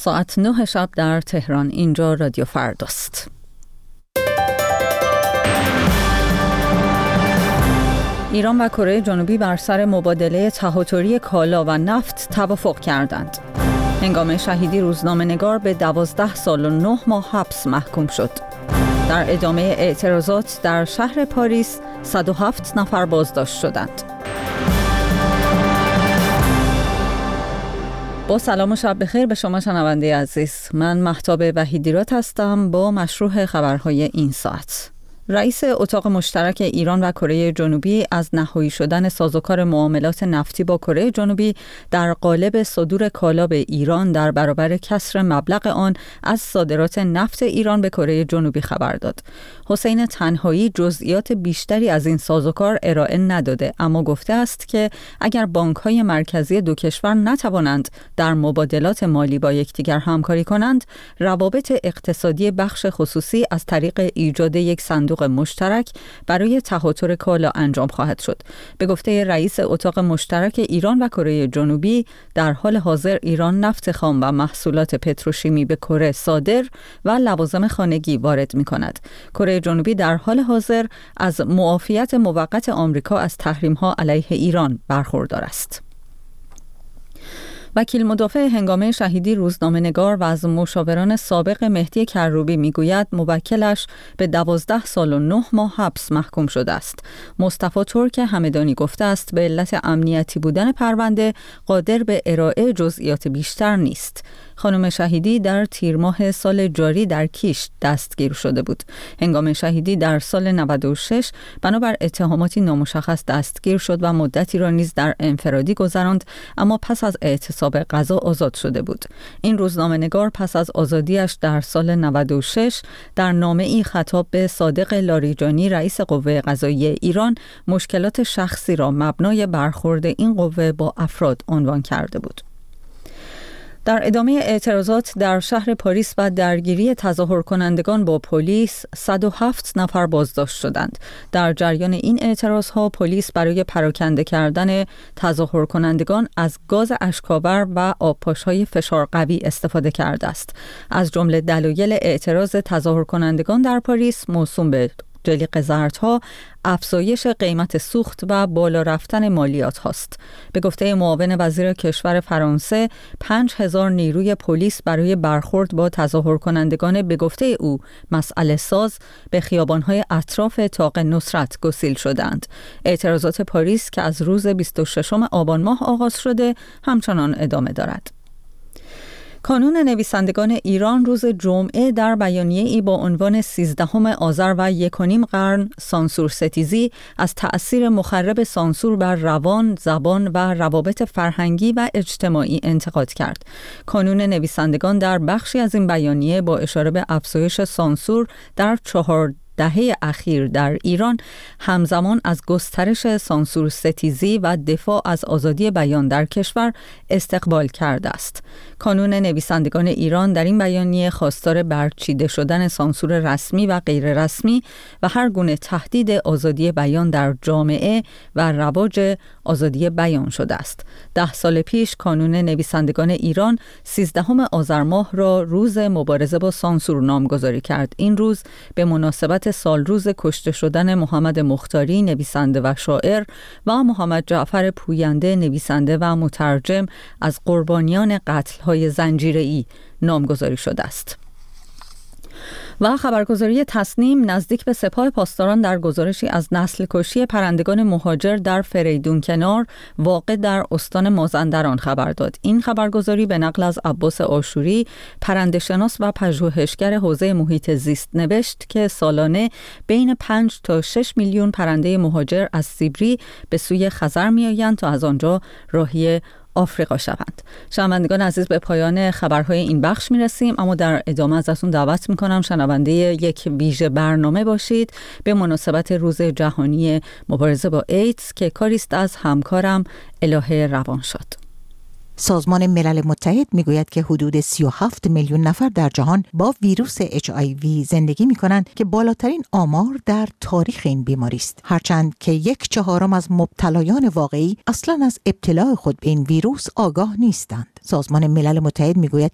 ساعت 9 شب در تهران. اینجا رادیو فرداست. ایران و کره جنوبی بر سر مبادله تهاتری کالا و نفت توافق کردند. هنگام شهیدی روزنامه‌نگار به 12 سال و 9 ماه حبس محکوم شد. در ادامه اعتراضات در شهر پاریس 107 نفر بازداشت شدند. با سلام و شب بخیر به شما شنونده عزیز. من مهتاب وحیدیرات هستم با مشروح خبرهای این ساعت. رئیس اتاق مشترک ایران و کره جنوبی از نهایی شدن سازوکار معاملات نفتی با کره جنوبی در قالب صدور کالا به ایران در برابر کسر مبلغ آن از صادرات نفت ایران به کره جنوبی خبر داد. حسین تنهایی جزئیات بیشتری از این سازوکار ارائه نداده، اما گفته است که اگر بانک‌های مرکزی دو کشور نتوانند در مبادلات مالی با یکدیگر همکاری کنند، روابط اقتصادی بخش خصوصی از طریق ایجاد یک صندوق مشترک برای تهاتر کالا انجام خواهد شد. به گفته رئیس اتاق مشترک ایران و کره جنوبی، در حال حاضر ایران نفت خام و محصولات پتروشیمی به کره صادر و لوازم خانگی وارد می‌کند. کره جنوبی در حال حاضر از معافیت موقت آمریکا از تحریم‌ها علیه ایران برخوردار است. وکیل مدافع هنگام شهیدی روزنامه‌نگار و از مشاوران سابق مهدی کروبی میگوید موکلش به 12 سال و 9 ماه حبس محکوم شده است. مصطفی ترک همدانی گفته است به علت امنیتی بودن پرونده قادر به ارائه جزئیات بیشتر نیست. خانم شهیدی در تیر ماه سال جاری در کیش دستگیر شده بود. هنگام شهیدی در سال 96 بنابر اتهاماتی نامشخص دستگیر شد و مدتی را نیز در انفرادی گذراند، اما پس از اعتصاب قضا آزاد شده بود. این روزنامه‌نگار پس از آزادیش در سال 96 در نامه‌ای خطاب به صادق لاریجانی رئیس قوه قضاییه ایران مشکلات شخصی را مبنای برخورد این قوه با افراد عنوان کرده بود. در ادامه اعتراضات در شهر پاریس و درگیری تظاهر کنندگان با پلیس 107 نفر بازداشت شدند. در جریان این اعتراضها پلیس برای پراکنده کردن تظاهر کنندگان از گاز اشک‌آور و آبپاش‌های فشار قوی استفاده کرده است. از جمله دلایل اعتراض تظاهر کنندگان در پاریس موسوم به جلیق زردها، افزایش قیمت سوخت و بالا رفتن مالیات هاست. به گفته معاون وزیر کشور فرانسه، 5000 نیروی پلیس برای برخورد با تظاهر کنندگان به گفته او مسئله ساز به خیابان‌های اطراف طاق نصرت گسیل شدند. اعتراضات پاریس که از روز 26 آبان ماه آغاز شده همچنان ادامه دارد. کانون نویسندگان ایران روز جمعه در بیانیه‌ای با عنوان 13 آذر و 1.5 قرن سانسور ستیزی از تأثیر مخرب سانسور بر روان، زبان و روابط فرهنگی و اجتماعی انتقاد کرد. کانون نویسندگان در بخشی از این بیانیه با اشاره به افزایش سانسور در 4 دهه اخیر در ایران همزمان از گسترش سانسور ستیزی و دفاع از آزادی بیان در کشور استقبال کرده است. کانون نویسندگان ایران در این بیانیه خواستار برچیده شدن سانسور رسمی و غیر رسمی و هر گونه تهدید آزادی بیان در جامعه و رواج آزادی بیان شده است. 10 سال پیش کانون نویسندگان ایران 13 آذر ماه را روز مبارزه با سانسور نامگذاری کرد. این روز به مناسبت سال روز کشته شدن محمد مختاری نویسنده و شاعر و محمد جعفر پوینده نویسنده و مترجم از قربانیان قتل‌های زنجیره‌ای نامگذاری شده است. و خبرگزاری تصنیم نزدیک به سپاه پاسداران در گزارشی از نسل کشی پرندگان مهاجر در فریدون کنار واقع در استان مازندران خبر داد. این خبرگزاری به نقل از عباس آشوری پرنده‌شناس و پژوهشگر حوزه محیط زیست نوشت که سالانه بین 5 تا 6 میلیون پرنده مهاجر از سیبری به سوی خزر می‌آیند تا از آنجا راهی آفریقا شوند. شنوندگان عزیز، به پایان خبرهای این بخش میرسیم، اما در ادامه ازتون دعوت میکنم شنونده یک ویژه برنامه باشید به مناسبت روز جهانی مبارزه با ایدز که کاریست از همکارم الهه روانشاد. سازمان ملل متحد میگوید که حدود 37 میلیون نفر در جهان با ویروس HIV زندگی میکنند که بالاترین آمار در تاریخ این بیماری است، هرچند که 1/4 از مبتلایان واقعی اصلا از ابتلا خود به این ویروس آگاه نیستند. سازمان ملل متحد میگوید